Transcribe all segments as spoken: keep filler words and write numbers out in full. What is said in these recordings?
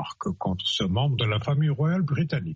marque contre ce membre de la famille royale britannique.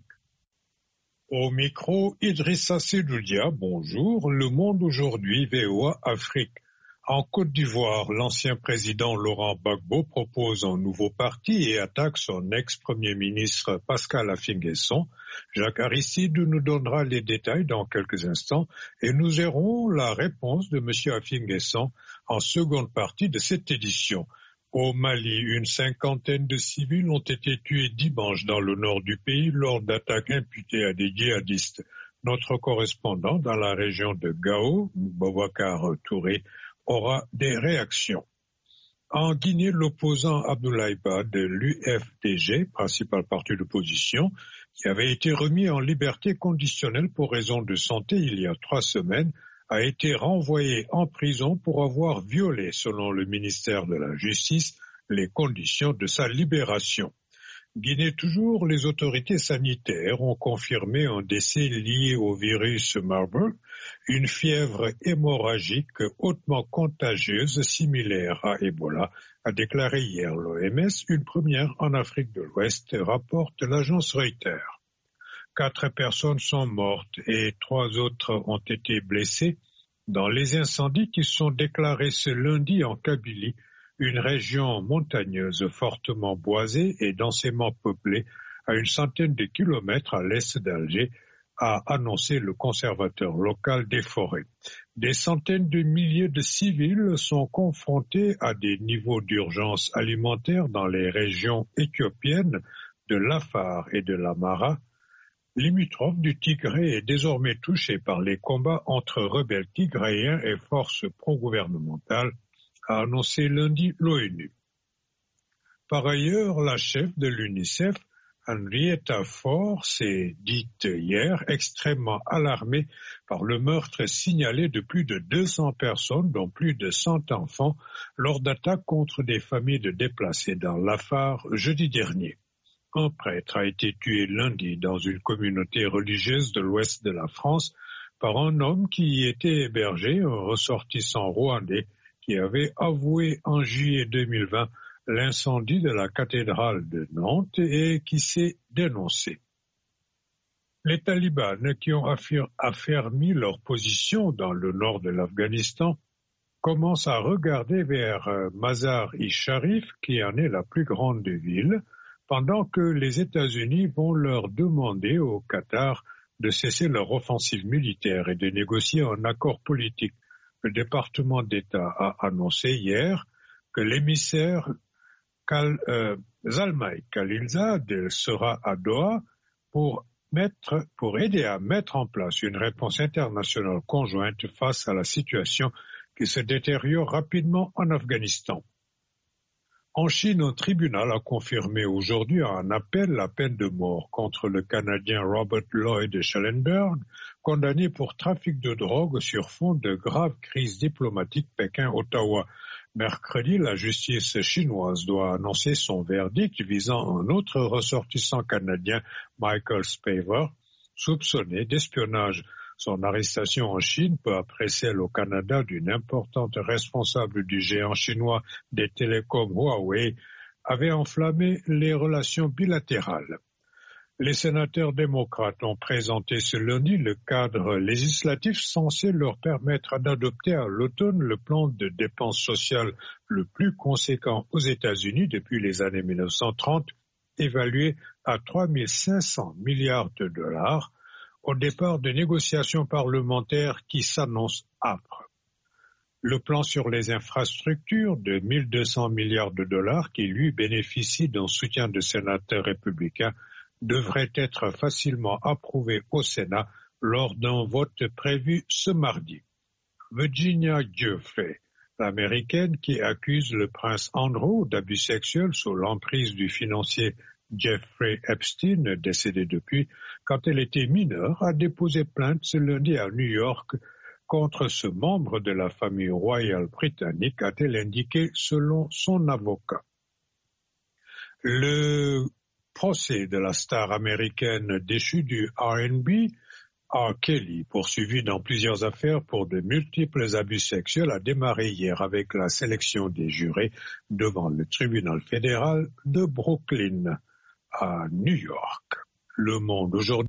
Au micro, Idrissa Sedoudia, bonjour. Le Monde aujourd'hui, V O A Afrique. En Côte d'Ivoire, l'ancien président Laurent Gbagbo propose un nouveau parti et attaque son ex-premier ministre Pascal Affi-N'Guesson. Jacques Aristide nous donnera les détails dans quelques instants et nous aurons la réponse de M. Affi-N'Guesson en seconde partie de cette édition. Au Mali, une cinquantaine de civils ont été tués dimanche dans le nord du pays lors d'attaques imputées à des djihadistes. Notre correspondant dans la région de Gao, Boubacar Touré, aura des réactions. En Guinée, l'opposant Abdoulaye Ba de l'U F D G, principal parti d'opposition, qui avait été remis en liberté conditionnelle pour raison de santé il y a trois semaines, a été renvoyé en prison pour avoir violé, selon le ministère de la Justice, les conditions de sa libération. Guinée toujours, les autorités sanitaires ont confirmé un décès lié au virus Marburg, une fièvre hémorragique hautement contagieuse similaire à Ebola, a déclaré hier l'O M S, une première en Afrique de l'Ouest, rapporte l'agence Reuters. Quatre personnes sont mortes et trois autres ont été blessées dans les incendies qui sont déclarés ce lundi en Kabylie, une région montagneuse fortement boisée et densément peuplée à une centaine de kilomètres à l'est d'Alger, a annoncé le conservateur local des forêts. Des centaines de milliers de civils sont confrontés à des niveaux d'urgence alimentaire dans les régions éthiopiennes de l'Afar et de l'Amara. Limitrophe du Tigré est désormais touché par les combats entre rebelles tigréens et forces pro-gouvernementales, a annoncé lundi l'ONU. Par ailleurs, la chef de l'UNICEF, Henrietta Fore, s'est dite hier extrêmement alarmée par le meurtre signalé de plus de deux cents personnes, dont plus de cent enfants, lors d'attaques contre des familles de déplacés dans l'Afar jeudi dernier. Un prêtre a été tué lundi dans une communauté religieuse de l'ouest de la France par un homme qui y était hébergé, un ressortissant rwandais, qui avait avoué en juillet deux mille vingt l'incendie de la cathédrale de Nantes et qui s'est dénoncé. Les talibans qui ont affermi leur position dans le nord de l'Afghanistan commencent à regarder vers Mazar-i-Sharif, qui en est la plus grande ville, pendant que les États-Unis vont leur demander au Qatar de cesser leur offensive militaire et de négocier un accord politique. Le département d'État a annoncé hier que l'émissaire Kal, euh, Zalmay Khalilzad sera à Doha pour, mettre, pour aider à mettre en place une réponse internationale conjointe face à la situation qui se détériore rapidement en Afghanistan. En Chine, un tribunal a confirmé aujourd'hui un appel la peine de mort contre le Canadien Robert Lloyd Schellenberg, condamné pour trafic de drogue sur fond de graves crises diplomatiques Pékin-Ottawa. Mercredi, la justice chinoise doit annoncer son verdict visant un autre ressortissant canadien, Michael Spavor, soupçonné d'espionnage. Son arrestation en Chine, peu après celle au Canada d'une importante responsable du géant chinois des télécoms Huawei, avait enflammé les relations bilatérales. Les sénateurs démocrates ont présenté ce lundi le cadre législatif censé leur permettre d'adopter à l'automne le plan de dépenses sociales le plus conséquent aux États-Unis depuis les années mille neuf cent trente, évalué à trois mille cinq cents milliards de dollars, au départ de négociations parlementaires qui s'annoncent âpres. Le plan sur les infrastructures de mille deux cents milliards de dollars, qui lui bénéficie d'un soutien de sénateurs républicains, devrait être facilement approuvé au Sénat lors d'un vote prévu ce mardi. Virginia Giuffre, l'américaine qui accuse le prince Andrew d'abus sexuels sous l'emprise du financier Jeffrey Epstein, décédé depuis, quand elle était mineure, a déposé plainte ce lundi à New York contre ce membre de la famille royale britannique, a-t-elle indiqué selon son avocat. Le procès de la star américaine déchue du R and B, R. Kelly, poursuivi dans plusieurs affaires pour de multiples abus sexuels, a démarré hier avec la sélection des jurés devant le tribunal fédéral de Brooklyn. à New York. Le Monde aujourd'hui.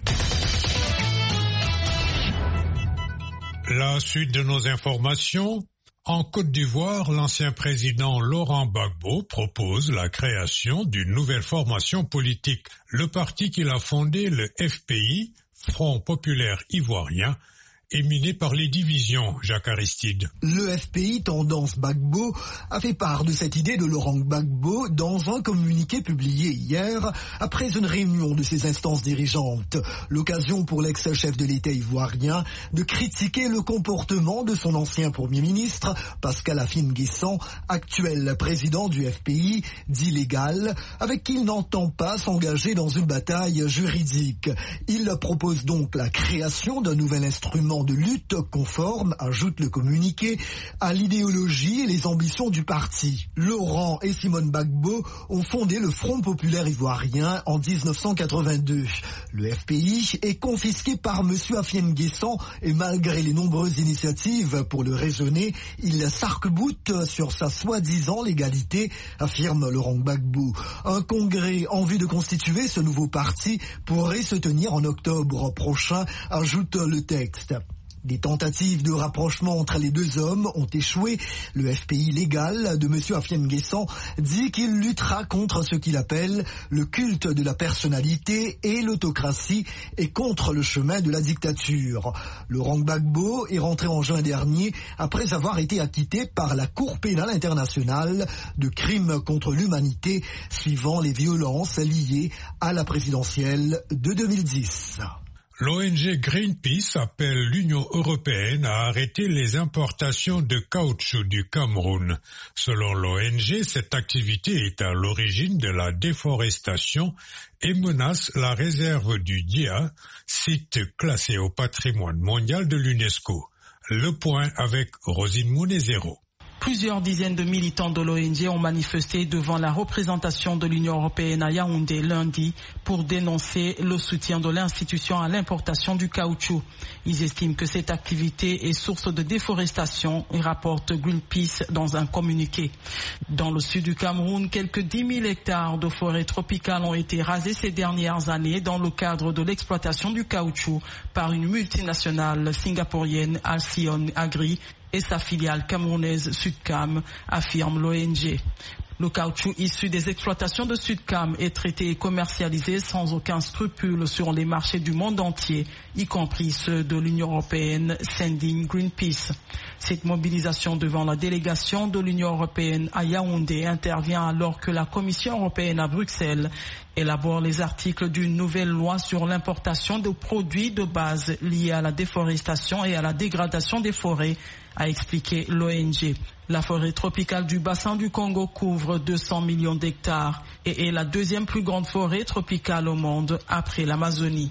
La suite de nos informations. En Côte d'Ivoire, l'ancien président Laurent Gbagbo propose la création d'une nouvelle formation politique. Le parti qu'il a fondé, le F P I, Front Populaire Ivoirien, est miné par les divisions, Jacques Aristide. Le F P I Tendance Gbagbo a fait part de cette idée de Laurent Gbagbo dans un communiqué publié hier après une réunion de ses instances dirigeantes. L'occasion pour l'ex-chef de l'État ivoirien de critiquer le comportement de son ancien Premier ministre, Pascal Affi-N'Guessan, actuel président du F P I, dit légal, avec qui il n'entend pas s'engager dans une bataille juridique. Il propose donc la création d'un nouvel instrument de lutte conforme, ajoute le communiqué, à l'idéologie et les ambitions du parti. Laurent et Simone Gbagbo ont fondé le Front Populaire Ivoirien en dix-neuf cent quatre-vingt-deux. Le F P I est confisqué par M. Affi-N'Guessan et malgré les nombreuses initiatives pour le raisonner, il s'arc-boute sur sa soi-disant légalité, affirme Laurent Gbagbo. Un congrès en vue de constituer ce nouveau parti pourrait se tenir en octobre prochain, ajoute le texte. Des tentatives de rapprochement entre les deux hommes ont échoué. Le F P I légal de M. Affi-N'Guessan dit qu'il luttera contre ce qu'il appelle le culte de la personnalité et l'autocratie et contre le chemin de la dictature. Laurent Gbagbo est rentré en juin dernier après avoir été acquitté par la Cour pénale internationale de crimes contre l'humanité suivant les violences liées à la présidentielle de deux mille dix. L'O N G Greenpeace appelle l'Union européenne à arrêter les importations de caoutchouc du Cameroun. Selon l'O N G, cette activité est à l'origine de la déforestation et menace la réserve du Dia, site classé au patrimoine mondial de l'UNESCO. Le point avec Rosine Mounezero. Plusieurs dizaines de militants de l'O N G ont manifesté devant la représentation de l'Union européenne à Yaoundé lundi pour dénoncer le soutien de l'institution à l'importation du caoutchouc. Ils estiment que cette activité est source de déforestation et rapporte Greenpeace dans un communiqué. Dans le sud du Cameroun, quelques dix mille hectares de forêts tropicales ont été rasés ces dernières années dans le cadre de l'exploitation du caoutchouc par une multinationale singapourienne Alcyon Agri et sa filiale camerounaise Sudcam, affirme l'O N G. Le caoutchouc issu des exploitations de Sudcam est traité et commercialisé sans aucun scrupule sur les marchés du monde entier, y compris ceux de l'Union européenne, s'indigne Greenpeace. Cette mobilisation devant la délégation de l'Union européenne à Yaoundé intervient alors que la Commission européenne à Bruxelles élabore les articles d'une nouvelle loi sur l'importation de produits de base liés à la déforestation et à la dégradation des forêts, a expliqué l'O N G. La forêt tropicale du bassin du Congo couvre deux cents millions d'hectares et est la deuxième plus grande forêt tropicale au monde après l'Amazonie.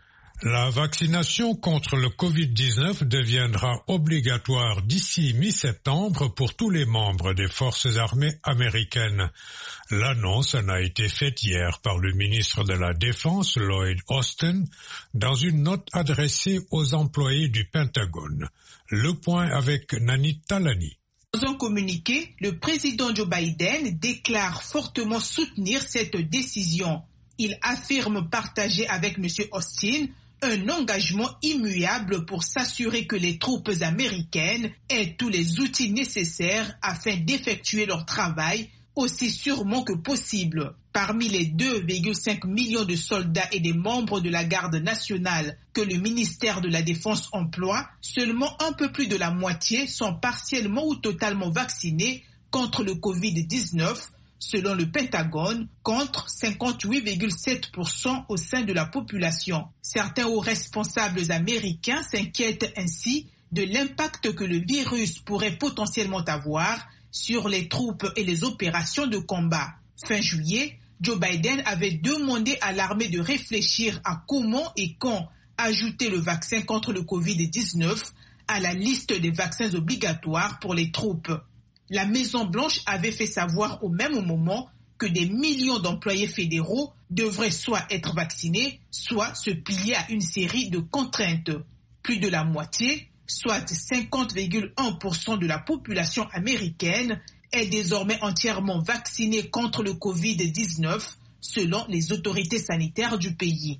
La vaccination contre le covid dix-neuf deviendra obligatoire d'ici mi-septembre pour tous les membres des forces armées américaines. L'annonce en a été faite hier par le ministre de la Défense, Lloyd Austin, dans une note adressée aux employés du Pentagone. Le point avec Nani Talani. Dans un communiqué, le président Joe Biden déclare fortement soutenir cette décision. Il affirme partager avec M. Austin un engagement immuable pour s'assurer que les troupes américaines aient tous les outils nécessaires afin d'effectuer leur travail aussi sûrement que possible. Parmi les deux virgule cinq millions de soldats et des membres de la garde nationale que le ministère de la Défense emploie, seulement un peu plus de la moitié sont partiellement ou totalement vaccinés contre le covid dix-neuf, selon le Pentagone, contre cinquante-huit virgule sept pour cent au sein de la population. Certains hauts responsables américains s'inquiètent ainsi de l'impact que le virus pourrait potentiellement avoir sur les troupes et les opérations de combat. Fin juillet, Joe Biden avait demandé à l'armée de réfléchir à comment et quand ajouter le vaccin contre le covid dix-neuf à la liste des vaccins obligatoires pour les troupes. La Maison-Blanche avait fait savoir au même moment que des millions d'employés fédéraux devraient soit être vaccinés, soit se plier à une série de contraintes. Plus de la moitié, soit cinquante virgule un pour cent de la population américaine, est désormais entièrement vaccinée contre le covid dix-neuf, selon les autorités sanitaires du pays.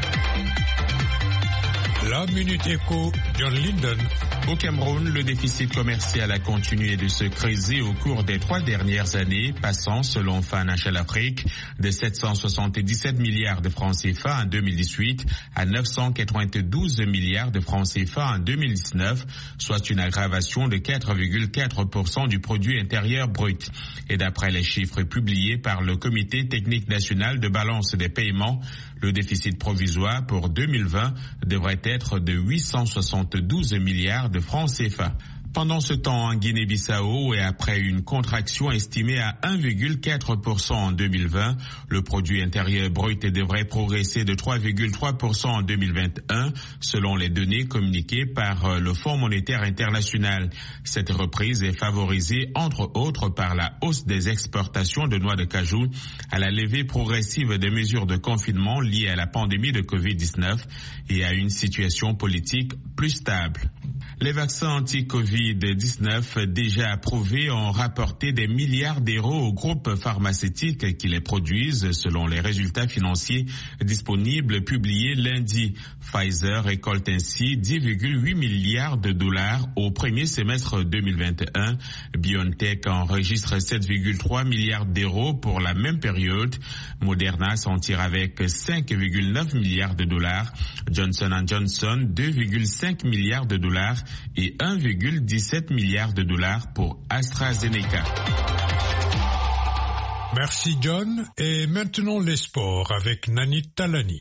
La Minute Éco, John Linden. Au Cameroun, le déficit commercial a continué de se creuser au cours des trois dernières années, passant, selon Financial Afrique, de sept cent soixante-dix-sept milliards de francs C F A en deux mille dix-huit à neuf cent quatre-vingt-douze milliards de francs C F A en deux mille dix-neuf, soit une aggravation de quatre virgule quatre pour cent du produit intérieur brut. Et d'après les chiffres publiés par le Comité technique national de balance des paiements, le déficit provisoire pour deux mille vingt devrait être de huit cent soixante-douze milliards de francs C F A. Pendant ce temps, en Guinée-Bissau, et après une contraction estimée à un virgule quatre pour cent en deux mille vingt, le produit intérieur brut devrait progresser de trois virgule trois pour cent en deux mille vingt et un, selon les données communiquées par le Fonds monétaire international. Cette reprise est favorisée, entre autres, par la hausse des exportations de noix de cajou, à la levée progressive des mesures de confinement liées à la pandémie de covid dix-neuf et à une situation politique plus stable. Les vaccins anti-covid dix-neuf déjà approuvés ont rapporté des milliards d'euros aux groupes pharmaceutiques qui les produisent, selon les résultats financiers disponibles publiés lundi. Pfizer récolte ainsi dix virgule huit milliards de dollars au premier semestre deux mille vingt et un. BioNTech enregistre sept virgule trois milliards d'euros pour la même période. Moderna s'en tire avec cinq virgule neuf milliards de dollars. Johnson and Johnson deux virgule cinq milliards de dollars et un virgule dix-sept milliards de dollars pour AstraZeneca. Merci John. Et maintenant les sports avec Nani Talani.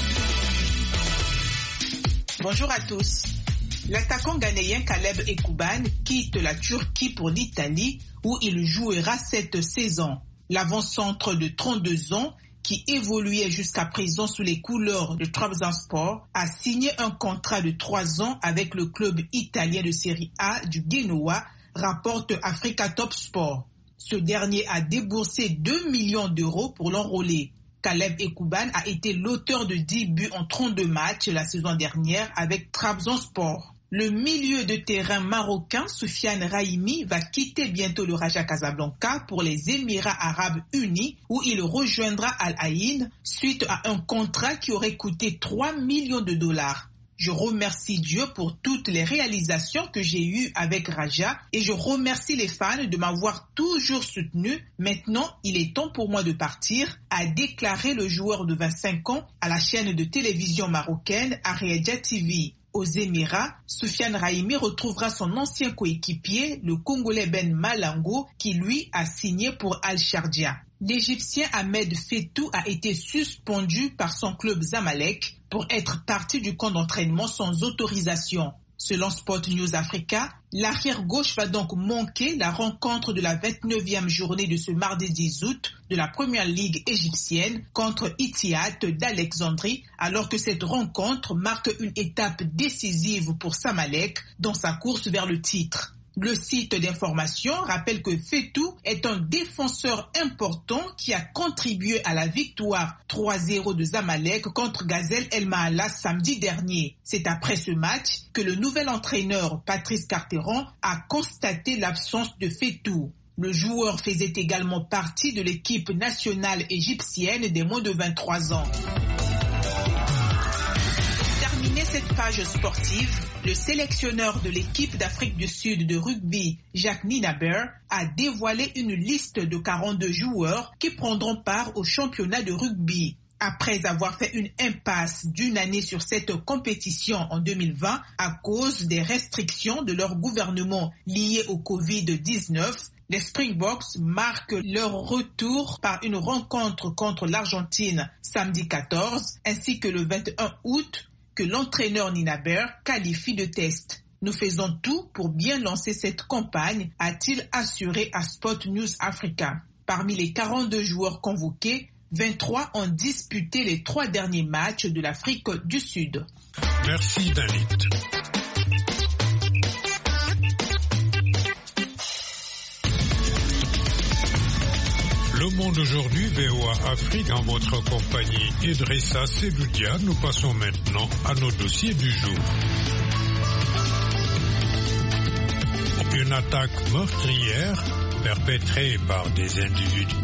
Bonjour à tous. L'attaquant ghanéen Caleb Ekouban quitte la Turquie pour l'Italie où il jouera cette saison. L'avant-centre de trente-deux ans qui évoluait jusqu'à présent sous les couleurs de Trabzonspor, a signé un contrat de trois ans avec le club italien de Série A du Genoa, rapporte Africa Top Sport. Ce dernier a déboursé deux millions d'euros pour l'enrôler. Caleb Ekouban a été l'auteur de dix buts en trente-deux matchs la saison dernière avec Trabzonspor. Le milieu de terrain marocain Soufiane Raimi va quitter bientôt le Raja Casablanca pour les Émirats Arabes Unis où il rejoindra Al Ain suite à un contrat qui aurait coûté trois millions de dollars. Je remercie Dieu pour toutes les réalisations que j'ai eues avec Raja et je remercie les fans de m'avoir toujours soutenu. Maintenant, il est temps pour moi de partir, a déclaré le joueur de vingt-cinq ans à la chaîne de télévision marocaine Ariadja T V. Aux Émirats, Soufiane Raimi retrouvera son ancien coéquipier, le Congolais Ben Malango, qui lui a signé pour Al-Sharjah. L'Égyptien Ahmed Fetou a été suspendu par son club Zamalek pour être parti du camp d'entraînement sans autorisation. Selon Sport News Africa, l'arrière-gauche va donc manquer la rencontre de la vingt-neuvième journée de ce mardi dix août de la Première Ligue égyptienne contre Ittihad d'Alexandrie, alors que cette rencontre marque une étape décisive pour Zamalek dans sa course vers le titre. Le site d'information rappelle que Fetou est un défenseur important qui a contribué à la victoire trois zéro de Zamalek contre Gazelle El Maala samedi dernier. C'est après ce match que le nouvel entraîneur Patrice Carteron a constaté l'absence de Fetou. Le joueur faisait également partie de l'équipe nationale égyptienne des moins de vingt-trois ans. Terminé cette page sportive, le sélectionneur de l'équipe d'Afrique du Sud de rugby, Jacques Nienaber, a dévoilé une liste de quarante-deux joueurs qui prendront part au championnat de rugby. Après avoir fait une impasse d'une année sur cette compétition en deux mille vingt à cause des restrictions de leur gouvernement liées au covid dix-neuf, les Springboks marquent leur retour par une rencontre contre l'Argentine samedi quatorze ainsi que le vingt et un août que l'entraîneur Nienaber qualifie de test. Nous faisons tout pour bien lancer cette campagne, a-t-il assuré à Sport News Africa. Parmi les quarante-deux joueurs convoqués, vingt-trois ont disputé les trois derniers matchs de l'Afrique du Sud. Merci Dalit. Le Monde aujourd'hui, V O A Afrique, en votre compagnie Idrissa Seloudia. Nous passons maintenant à nos dossiers du jour. Une attaque meurtrière perpétrée par des individus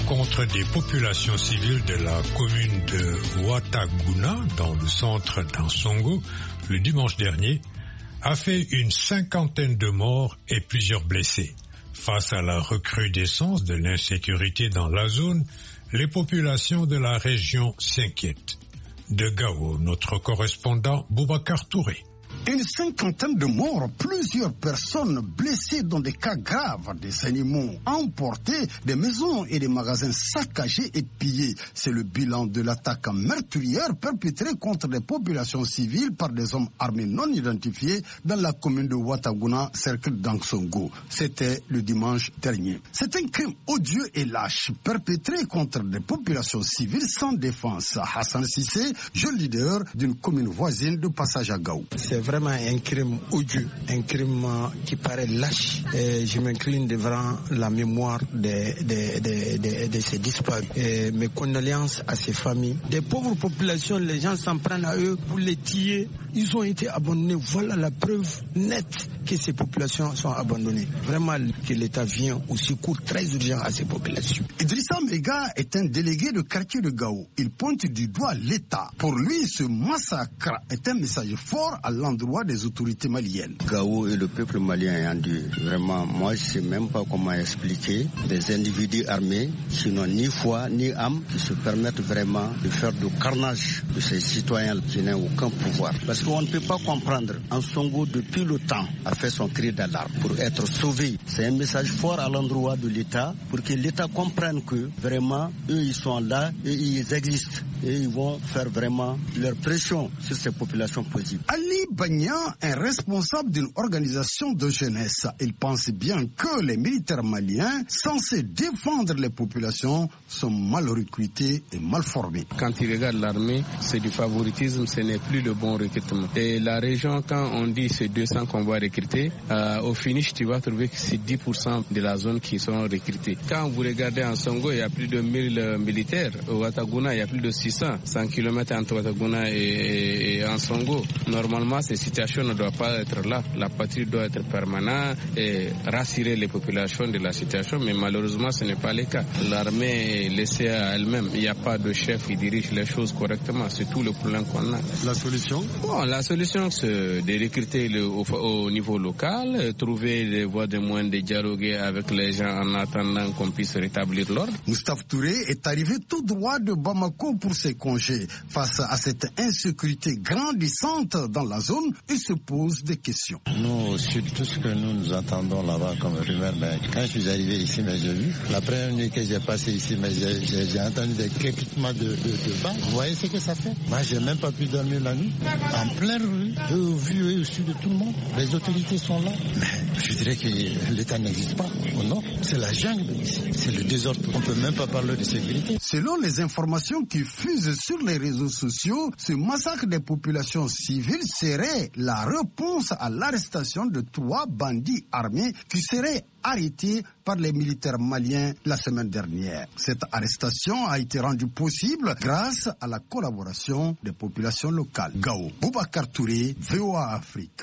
contre des populations civiles de la commune de Ouattaguna, dans le centre d'Ansongo, le dimanche dernier, a fait une cinquantaine de morts et plusieurs blessés. Face à la recrudescence de l'insécurité dans la zone, les populations de la région s'inquiètent. De Gao, notre correspondant Boubacar Touré. Une cinquantaine de morts, plusieurs personnes blessées dans des cas graves, des animaux emportés, des maisons et des magasins saccagés et pillés. C'est le bilan de l'attaque meurtrière perpétrée contre les populations civiles par des hommes armés non identifiés dans la commune de Ouattaguna, cercle d'Ansongo. C'était le dimanche dernier. C'est un crime odieux et lâche perpétré contre des populations civiles sans défense. Hassan Sissé, jeune leader d'une commune voisine de Passage à Gao. C'est vraiment un crime odieux, un crime qui paraît lâche. Et je m'incline devant la mémoire de, de, de, de, de ces disparus. Et mes condoléances à ces familles. Des pauvres populations, les gens s'en prennent à eux pour les tuer. Ils ont été abandonnés. Voilà la preuve nette que ces populations sont abandonnées. Vraiment que l'État vient au secours très urgent à ces populations. Idrissa Mega est un délégué de quartier de Gao. Il pointe du doigt l'État. Pour lui, ce massacre est un message fort à l'endroit des autorités maliennes. Gao et le peuple malien ayant dû, vraiment, moi je ne sais même pas comment expliquer, des individus armés qui n'ont ni foi ni âme, qui se permettent vraiment de faire du carnage de ces citoyens qui n'ont aucun pouvoir. Parce qu'on ne peut pas comprendre, Ansongo depuis le temps a fait son cri d'alarme pour être sauvé. C'est un message fort à l'endroit de l'État pour que l'État comprenne que vraiment eux ils sont là et ils existent et ils vont faire vraiment leur pression sur ces populations possibles. Ali Bagnan, un responsable d'une organisation de jeunesse, il pense bien que les militaires maliens censés défendre les populations sont mal recrutés et mal formés. Quand ils regardent l'armée, c'est du favoritisme, ce n'est plus le bon recrutement. Et la région, quand on dit c'est deux cents qu'on va recruter, euh, au finish tu vas trouver que c'est dix pour cent de la zone qui sont recrutés. Quand vous regardez en Songo, il y a plus de mille euh, militaires. Au Ouattaguna, il y a plus de six cents, cent kilomètres entre Ouattaguna et, et, et en Songo. Normalement, ces situations ne doivent pas être là. La patrie doit être permanente et rassurer les populations de la situation, mais malheureusement, ce n'est pas le cas. L'armée est laissée à elle-même. Il n'y a pas de chef qui dirige les choses correctement. C'est tout le problème qu'on a. La solution? Bon, la solution, c'est de recruter le, au, au niveau local, trouver des voies de moyens de dialoguer avec les gens en attendant qu'on puisse rétablir l'ordre. Moustapha Touré est arrivé tout droit de Bamako pour ses congés. Face à cette insécurité grandissante dans la zone, il se pose des questions. Nous, sur tout ce que nous nous entendons là-bas comme rumeur, mais quand je suis arrivé ici, mais j'ai vu, la première nuit que j'ai passé ici, mais j'ai, j'ai, j'ai entendu des crépitements de, de, de bas. Vous voyez ce que ça fait? Moi, j'ai même pas pu dormir la nuit. En pleine rue, au vu et au sud de tout le monde. Les autorités sont là. Mais je dirais que l'État n'existe pas. Oh non, c'est la jungle ici. C'est le désordre. On peut même pas parler de sécurité. Selon les informations qui fusent sur les réseaux sociaux, ce massacre des populations civiles serait la réponse à l'arrestation de trois bandits armés qui seraient arrêtés par les militaires maliens la semaine dernière. Cette arrestation a été rendue possible grâce à la collaboration des populations locales. Gao, Boubacar Touré, V O A Afrique.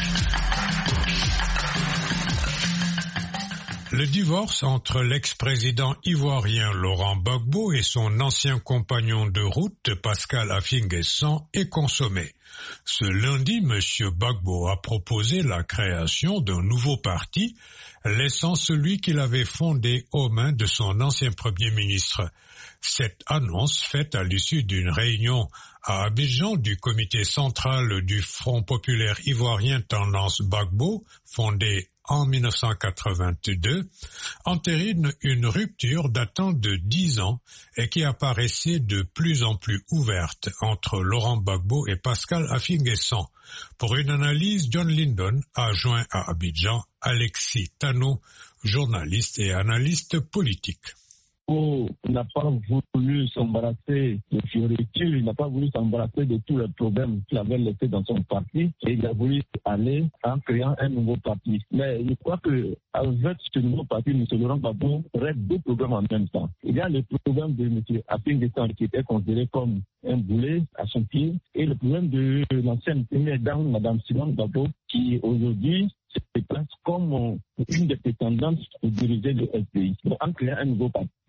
Le divorce entre l'ex-président ivoirien Laurent Gbagbo et son ancien compagnon de route Pascal Affi-N'Guessan est consommé. Ce lundi, M. Gbagbo a proposé la création d'un nouveau parti, laissant celui qu'il avait fondé aux mains de son ancien Premier ministre. Cette annonce faite à l'issue d'une réunion à Abidjan du comité central du Front populaire ivoirien Tendance Gbagbo, fondé en mille neuf cent quatre-vingt-deux, entérine une rupture datant de dix ans et qui apparaissait de plus en plus ouverte entre Laurent Gbagbo et Pascal Affi-N'Guessan. Pour une analyse, John Lindon a joint à Abidjan Alexis Tano, journaliste et analyste politique. Il n'a pas voulu s'embarrasser de fioritures, il n'a pas voulu s'embarrasser de tous les problèmes qu'il avait laissés dans son parti et il a voulu aller en créant un nouveau parti. Mais je crois qu'avec ce nouveau parti, M. Laurent Gbagbo règle deux problèmes en même temps. Il y a le problème de M. Affi-N'Guessan qui était considéré comme un boulet à son pied et le problème de l'ancienne première dame, Mme Simone Gbagbo, qui aujourd'hui se place comme une des prétendantes pour diriger le S D I. Donc, en créant un nouveau parti,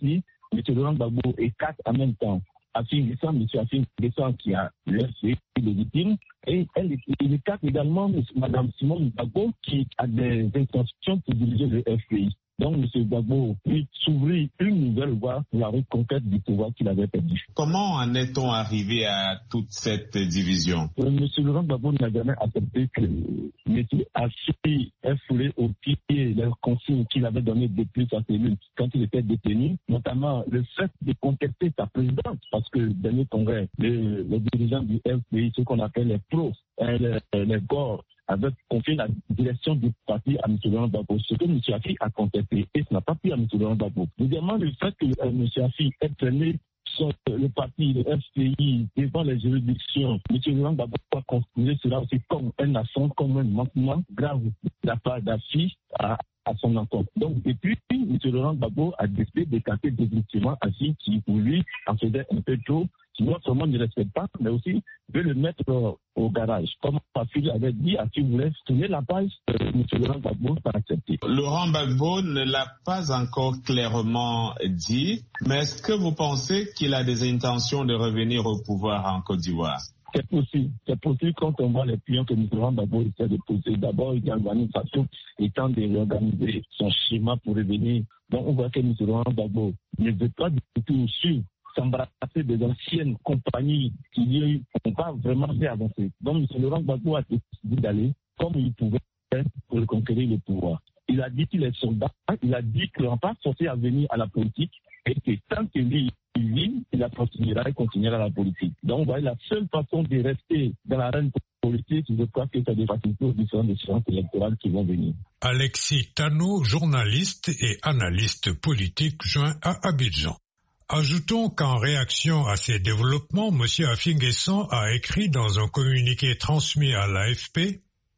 M. Laurent Gbagbo écarte en même temps Afin Guessan, M. Afin Guessan qui a le F P I légitime, et elle, il écarte également Mme Simone Gbagbo qui a des intentions pour diriger le F P I. Donc, M. Gbagbo peut s'ouvrir une nouvelle voie pour la reconquête du pouvoir qu'il avait perdu. Comment en est-on arrivé à toute cette division? M. Laurent Gbagbo n'a jamais accepté que M. Hachi ait foulé au pied les consignes qu'il avait données depuis sa cellule quand il était détenu, notamment le fait de contester sa présidence, parce que le dernier congrès, les, les dirigeants du F P I, ce qu'on appelle les pros, les, les corps, avait confié la direction du parti à M. Laurent Gbagbo, ce que M. Hachi a contesté, et ce n'a pas pris à M. Laurent Gbagbo. Deuxièmement, le fait que euh, M. Hachi ait traîné son, le parti, le F P I, devant les juridictions, M. Laurent Gbagbo a considéré cela aussi comme un affront, comme un manquement grave de la part d'Hachi à, à son encontre. Donc, depuis, M. Laurent Gbagbo a décidé d'écarter définitivement Hachi qui, pour lui, en faisait un peu trop. Non seulement ne respecte pas, mais aussi veut le mettre euh, au garage. Comme Afil avait dit, Afil voulait tourner la page, euh, M. Laurent Gbagbo n'a pas accepté. Laurent Gbagbo ne l'a pas encore clairement dit, mais est-ce que vous pensez qu'il a des intentions de revenir au pouvoir en Côte d'Ivoire? C'est possible. C'est possible quand on voit les pions que M. Laurent Gbagbo essaie de poser. D'abord, il y a l'organisation étant de réorganiser son schéma pour revenir. Donc, on voit que M. Laurent Gbagbo ne veut pas du tout suivre, s'embrasser des anciennes compagnies qui n'ont pas vraiment fait avancer. Donc, M. Laurent Gbagbo a décidé d'aller comme il pouvait pour reconquérir le pouvoir. Il a dit qu'il est soldat, il a dit qu'il n'a pas forcé à venir à la politique et que tant que lui, il vit, il continuera et continuera la politique. Donc, voilà, la seule façon de rester dans l'arène politique, je crois que c'est des facilités aux différentes échéances électorales qui vont venir. Alexis Tano, journaliste et analyste politique, joint à Abidjan. Ajoutons qu'en réaction à ces développements, M. Afin Guessan a écrit dans un communiqué transmis à l'A F P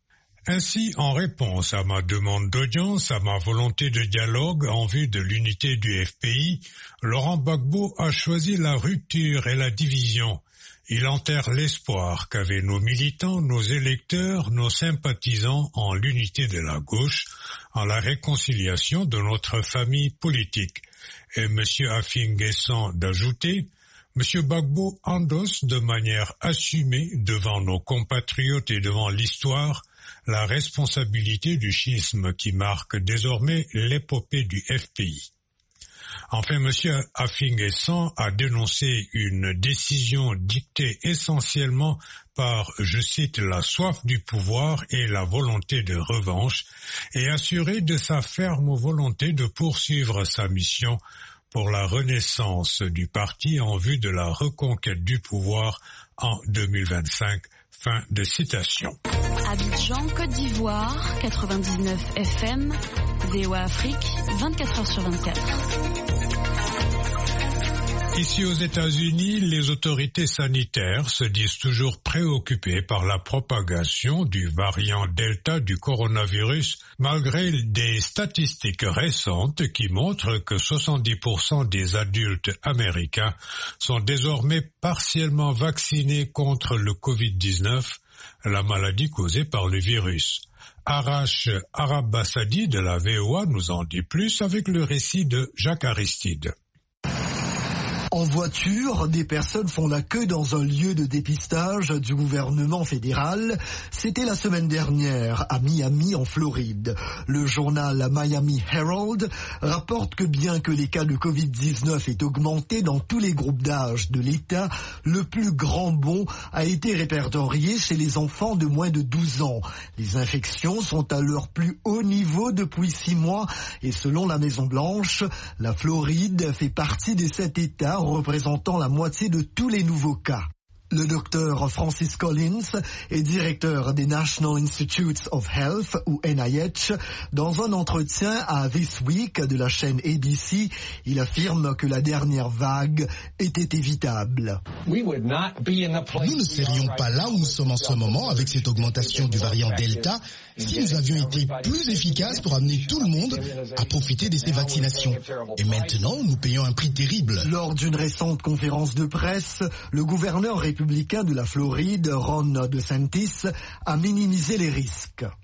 « Ainsi, en réponse à ma demande d'audience, à ma volonté de dialogue en vue de l'unité du F P I, Laurent Gbagbo a choisi la rupture et la division. Il enterre l'espoir qu'avaient nos militants, nos électeurs, nos sympathisants en l'unité de la gauche, en la réconciliation de notre famille politique. » Et M. Afin Guessan d'ajouter « M. Gbagbo endosse de manière assumée devant nos compatriotes et devant l'histoire la responsabilité du schisme qui marque désormais l'épopée du F P I. » Enfin, M. Afin Guessan a dénoncé une décision dictée essentiellement par, je cite, la soif du pouvoir et la volonté de revanche, et assuré de sa ferme volonté de poursuivre sa mission pour la renaissance du parti en vue de la reconquête du pouvoir en deux mille vingt-cinq. Fin de citation. Abidjan, Côte d'Ivoire, quatre-vingt-dix-neuf F M, V O A Afrique, vingt-quatre heures sur vingt-quatre. Ici aux États-Unis, les autorités sanitaires se disent toujours préoccupées par la propagation du variant Delta du coronavirus, malgré des statistiques récentes qui montrent que soixante-dix pour cent des adultes américains sont désormais partiellement vaccinés contre le covid dix-neuf, la maladie causée par le virus. Arash Arabassadi de la V O A nous en dit plus avec le récit de Jacques Aristide. En voiture, des personnes font la queue dans un lieu de dépistage du gouvernement fédéral. C'était la semaine dernière à Miami, en Floride. Le journal Miami Herald rapporte que bien que les cas de covid dix-neuf aient augmenté dans tous les groupes d'âge de l'État, le plus grand bond a été répertorié chez les enfants de moins de douze ans. Les infections sont à leur plus haut niveau depuis six mois et selon la Maison-Blanche, la Floride fait partie des sept États représentant la moitié de tous les nouveaux cas. Le docteur Francis Collins est directeur des National Institutes of Health, ou N I H. Dans un entretien à This Week de la chaîne A B C, il affirme que la dernière vague était évitable. Nous ne serions pas là où nous sommes en ce moment avec cette augmentation du variant Delta si nous avions été plus efficaces pour amener tout le monde à profiter de ces vaccinations. Et maintenant, nous payons un prix terrible. Lors d'une récente conférence de presse, le gouverneur républicain de la Floride, Ron DeSantis, a minimisé les risques.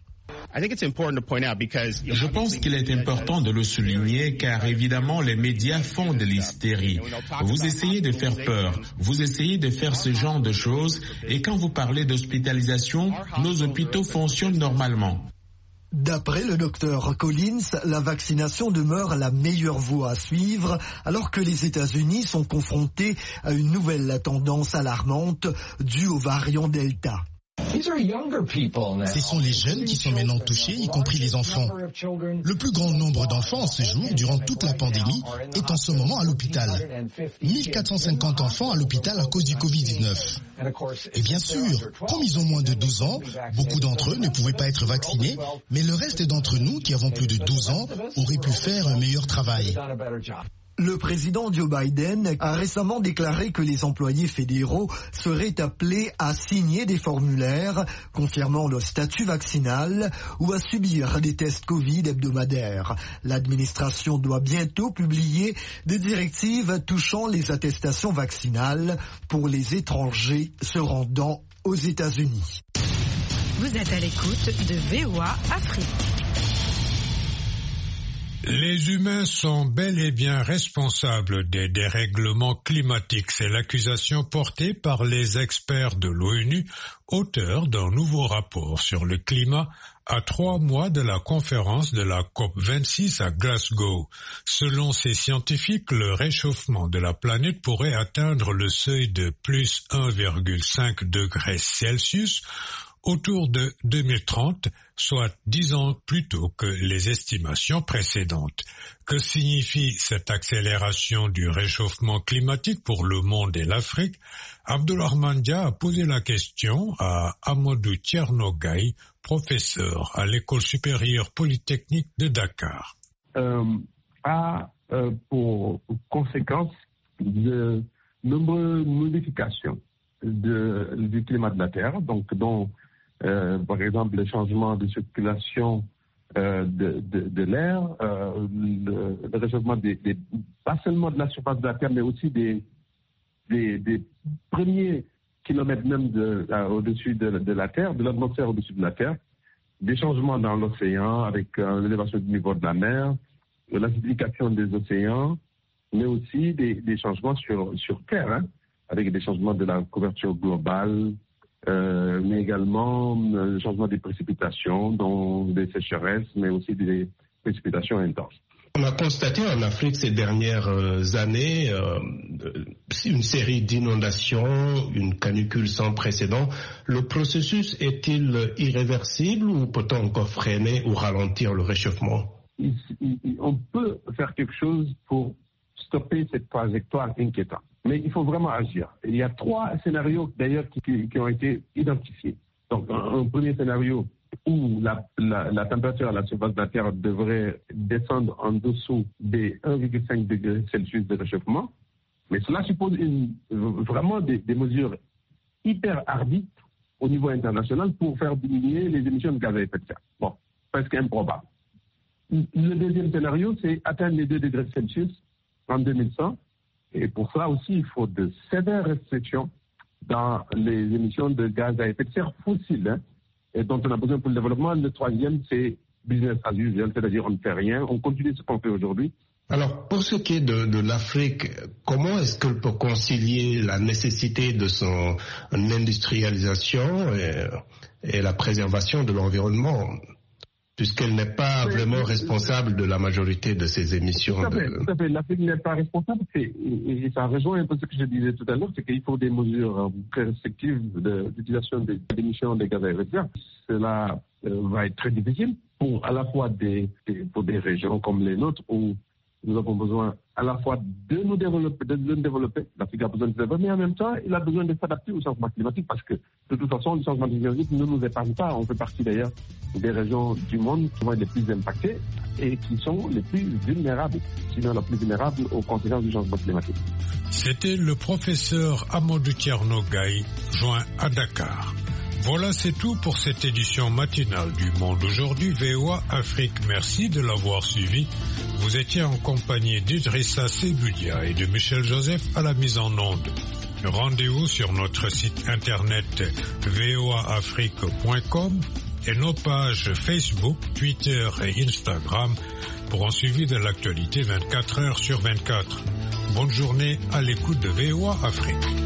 Je pense qu'il est important de le souligner car évidemment les médias font de l'hystérie. Vous essayez de faire peur, vous essayez de faire ce genre de choses et quand vous parlez d'hospitalisation, nos hôpitaux fonctionnent normalement. D'après le docteur Collins, la vaccination demeure la meilleure voie à suivre alors que les États-Unis sont confrontés à une nouvelle tendance alarmante due au variant Delta. Ce sont les jeunes qui sont maintenant touchés, y compris les enfants. Le plus grand nombre d'enfants en ce jour, durant toute la pandémie, est en ce moment à l'hôpital. mille quatre cent cinquante enfants à l'hôpital à cause du covid dix-neuf. Et bien sûr, comme ils ont moins de douze ans, beaucoup d'entre eux ne pouvaient pas être vaccinés, mais le reste d'entre nous qui avons plus de douze ans auraient pu faire un meilleur travail. Le président Joe Biden a récemment déclaré que les employés fédéraux seraient appelés à signer des formulaires confirmant leur statut vaccinal ou à subir des tests Covid hebdomadaires. L'administration doit bientôt publier des directives touchant les attestations vaccinales pour les étrangers se rendant aux États-Unis. Vous êtes à l'écoute de V O A Afrique. Les humains sont bel et bien responsables des dérèglements climatiques. C'est l'accusation portée par les experts de l'ONU, auteurs d'un nouveau rapport sur le climat à trois mois de la conférence de la COP vingt-six à Glasgow. Selon ces scientifiques, le réchauffement de la planète pourrait atteindre le seuil de plus un virgule cinq degrés Celsius autour de deux mille trente, soit dix ans plus tôt que les estimations précédentes. Que signifie cette accélération du réchauffement climatique pour le monde et l'Afrique? Abdourahmane Dia a posé la question à Amadou Thierno-Gaye, professeur à l'École supérieure polytechnique de Dakar. Euh, a euh, pour conséquence de nombreuses modifications de, du climat de la Terre, donc dont Euh, par exemple, le changement de circulation euh, de, de, de l'air, euh, le, le réchauffement des, des, pas seulement de la surface de la Terre, mais aussi des, des, des premiers kilomètres même de, euh, au-dessus de, de la Terre, de l'atmosphère au-dessus de la Terre, des changements dans l'océan avec euh, l'élévation du niveau de la mer, l'acidification des océans, mais aussi des, des changements sur, sur Terre, hein, avec des changements de la couverture globale, Euh, mais également euh, le changement des précipitations, dont des sécheresses, mais aussi des précipitations intenses. On a constaté en Afrique ces dernières années euh, une série d'inondations, une canicule sans précédent. Le processus est-il irréversible ou peut-on encore freiner ou ralentir le réchauffement? il, il, On peut faire quelque chose pour stopper cette trajectoire inquiétante. Mais il faut vraiment agir. Il y a trois scénarios d'ailleurs qui, qui, qui ont été identifiés. Donc un, un premier scénario où la, la, la température à la surface de la Terre devrait descendre en dessous des un virgule cinq degrés Celsius de réchauffement. Mais cela suppose une, vraiment des, des mesures hyper hardies au niveau international pour faire diminuer les émissions de gaz à effet de serre. Bon, presque improbable. Le deuxième scénario, c'est atteindre les deux degrés Celsius en deux mille cent. Et pour ça aussi, il faut de sévères restrictions dans les émissions de gaz à effet de serre fossiles, hein, et dont on a besoin pour le développement. Le troisième, c'est business as usual, c'est-à-dire on ne fait rien, on continue ce qu'on fait aujourd'hui. Alors, pour ce qui est de, de l'Afrique, comment est-ce qu'elle peut concilier la nécessité de son industrialisation et, et la préservation de l'environnement, puisqu'elle n'est pas oui, vraiment responsable de la majorité de ces émissions. Tout à fait, de... tout à fait. L'Afrique n'est pas responsable, et, et ça rejoint un peu ce que je disais tout à l'heure, c'est qu'il faut des mesures très restrictives d'utilisation des émissions de gaz à effet de serre. Cela euh, va être très difficile pour à la fois des, des, pour des régions comme les nôtres où nous avons besoin à la fois de nous développer, de nous développer. L'Afrique a besoin de se développer, mais en même temps, il a besoin de s'adapter au changement climatique parce que, de toute façon, le changement climatique ne nous épargne pas. On fait partie d'ailleurs des régions du monde qui vont être les plus impactées et qui sont les plus vulnérables, sinon les plus vulnérables aux conséquences du changement climatique. C'était le professeur Amadou Thierno-Gaye, joint à Dakar. Voilà, c'est tout pour cette édition matinale du Monde Aujourd'hui V O A Afrique. Merci de l'avoir suivi. Vous étiez en compagnie d'Idrissa Sebudia et de Michel Joseph à la mise en onde. Rendez-vous sur notre site internet v o a afrique point com et nos pages Facebook, Twitter et Instagram pour un suivi de l'actualité vingt-quatre heures sur vingt-quatre. Bonne journée à l'écoute de V O A Afrique.